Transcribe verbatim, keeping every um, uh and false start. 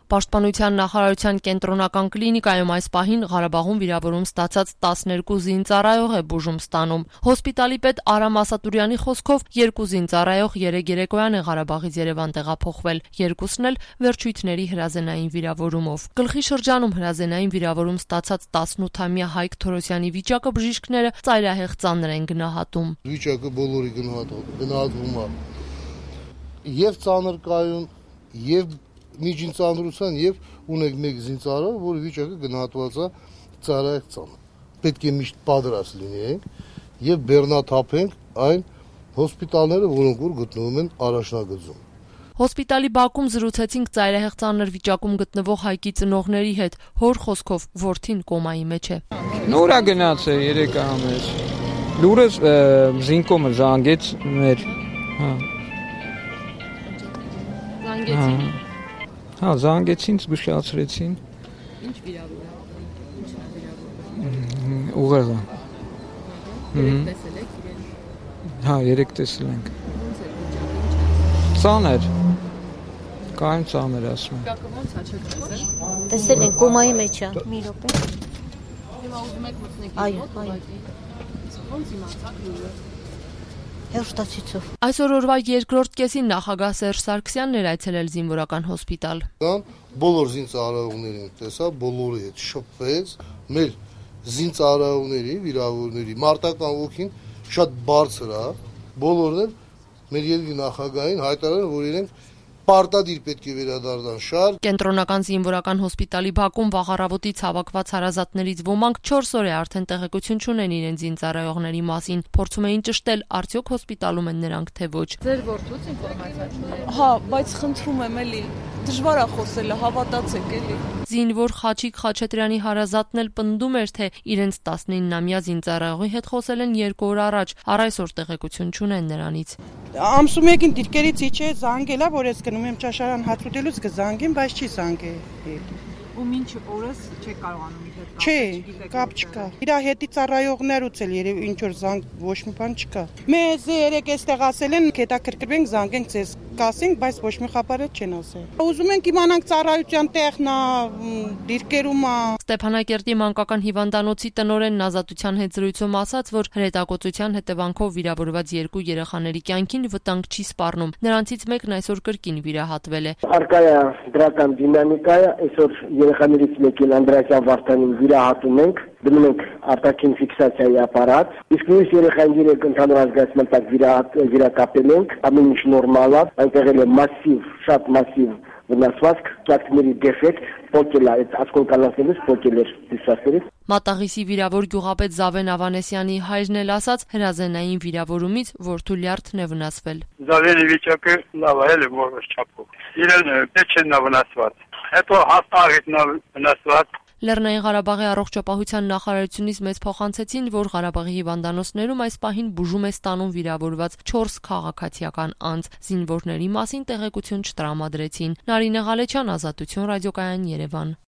Պաշտպանության նախարարության կենտրոնական կլինիկայում այս պահին Ղարաբաղում վիրավորում ստացած տասներկու զինծառայող է բուժում ստանում։ Հոսպիտալի պետ Արամ Ասատուրյանի խոսքով երկու զինծառայող երեկ երեկոյան է Ղարաբաղից Երևան տեղափոխվել, երկուսն էլ վերջույթների հրազենային վիրավորումով։ Գլխի շրջանում հրազենային վիրավորում ստացած տասնութամյա Հայկ Թորոսյանի վիճակը բժիշկները ծայրահեղ ծանր են գնահատում։ Վիճակը բոլորի գնահատվում է եւ ծանր կայուն, եւ միջին ծանրության, եւ ունենք մեկ զինծառայող, որի վիճակը գնահատված է ծայրահեղ ծանր։ Պետք է միշտ պատրաստ լինենք եւ բեռնաթափենք այն հոսպիտալները, որոնք որ գտնվում են առաջնագծում։ Հոսպիտալի բակում զրուցեցինք ծայրահեղ ծանր վիճակում գտնվող Հայկի ծնողների հետ, հոր խոսքով որդին կոմայի մեջ է։ Նորա գնաց է երեք ամիս։ Լուրս զինկոմը զանգեց մեր, հա։ Զանգեցին։ Հա, զանգեցին, զգուշացրեցին։ Ինչ վիրավորում։ Ինչն է վիրավորում։ Ուղեղը։ Երեք տեսել եք իրեն։ Հա, երեք տեսել ենք։ Ոնց է վիճակը։ Ծանր։ Կայուն ծանր ասում եմ։ Վիճակը ոնց է չեք տեսել։ Տեսել ենք կոմայի մեջ է։ Մի րոպե։ Հիմա ուզում եք մտնեք։ Այո, այո։ Ոնց իմացաք լուրը։ Հերոստացիցով։ Այսօր օրվա երկրորդ կեսին նախագահ Սերժ Սարգսյանն էր այցելել զինվորական հոսպիտալ։ Բոլոր զինծառայողներին տեսա, բոլորի հետ շփվեց, մեր զինծառայողների, վիրավորների մարտական ոգին շատ բարձր է, բոլորն էլ մեր երկրի նախագահին հայտարարել, որ իրենք պարտադիր պետք է վերադառնան շար։ Կենտրոնական զինվորական հոսպիտալի բակում վաղ առավոտից հավաքված հարազատներից ոմանք չորս օր է արդեն տեղեկություն չունեն իրենց զինծառայողների մասին, փորձում էին ճշտել, արդյոք հոսպիտալում են նրանք թե ոչ։ Ձեր որդուց ինֆորմացիա չունեն։ Հա, բայց խնդրում եմ էլի, դժվար է խոսելը, հավատացեք էլի։ Զինվոր Խաչիկ Խաչատրյանի հարազատն էլ պնդում էր, թե իրենց տասնիննամյա զինծառայողի հետ խոսել են երկու օր առաջ, առ այսօր տեղեկություն չունեն նրանից։ Ամսում եկին դիրքերից իջե զանգելա, որ ես գնում եմ ճաշարան հաց ուտելուց կզանգեմ, բայց չի զանգել։ Ու մինչ օրս չեք կարողանում իր հետ Չէ, կապ չկա։ Իր հետի ծառայողներուց էլ երևի ինչ որ զանգ ոչ մի բան չկա։ Մեզ երեք էստեղ ասել են, հետաքրքրվենք, զանգենք ձեզ, կասենք, բայց ոչ մի խաբարը չեն ասել։ Ուզում ենք իմանանք ծառայության տեղն է, դիրքերում է։ Ստեփանակերտի մանկական հիվանդանոցի տնօրենն Ազատության հետ զրույցում ասաց, որ հրետակոծության հետևանքով վիրավորված երկու երեխաների կյանքին վտանգ չի սպառնում։ Նրանցից մեկն այսօր կրկին վիրահատվել է։ Արկա է դրական դինամիկա, այսօր երեխաներից մեկին Անդրեասյան Վարդանին վիրահատում ենք, դնում ենք արտաքին ֆիքսացիայի ապարատ, իսկ մյուս երեխային երեք ընդհանուր ազգացման տակ վիրակապել ենք, ամեն ինչ նորմալ է, այնտեղ էլ է մասիվ, շատ մասիվ վնասվածք, ծակների դեֆեկտ, փոկել է, այդ ասկոլկանացնելուց փոկել էր դիսասերից։ Մատաղիսի վիրավոր գյուղապետ Զավեն Ավանեսյանի հայրն էլ ասաց հրազենային վիրավորումից որդու լյարդն է վնասվել։ Զավենի վիճակը լավ է, էլ որոշ չափով։ Իրեն պեչեն է վնասված։ Հետո հաստաղիթն է վնասված։ Լեռնային Ղարաբաղի առողջապահության նախարարությունից մեծ փոխանցեցին, որ Ղարաբաղի հիվանդանոցներում այս պահին բուժում է ստանում վիրավորված չորս քաղաքացիական անձ։ Զինվորների մասին տեղեկություն չտրամադրեցին։ Նարինե Ղալեչյան, Ազատություն ռադիոկայան, Երևան։